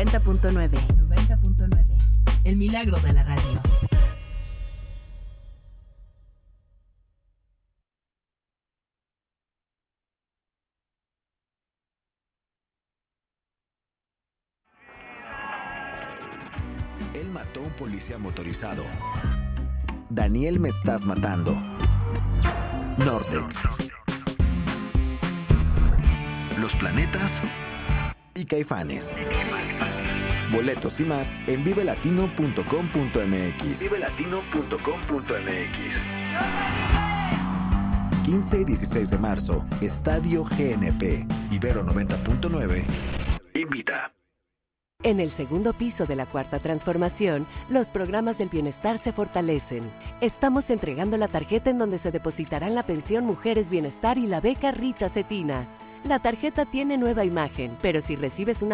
90.9. 90.9. El milagro de la radio. Él mató a un policía motorizado. Daniel, me estás matando. Nortex. Los Planetas y Caifanes. Boletos y más en vivelatino.com.mx. Vivelatino.com.mx. 15 y 16 de marzo, Estadio GNP. Ibero 90.9. Invita. En el segundo piso de la Cuarta Transformación, los programas del bienestar se fortalecen. Estamos entregando la tarjeta en donde se depositarán la pensión Mujeres Bienestar y la beca Rita Cetina. La tarjeta tiene nueva imagen, pero si recibes una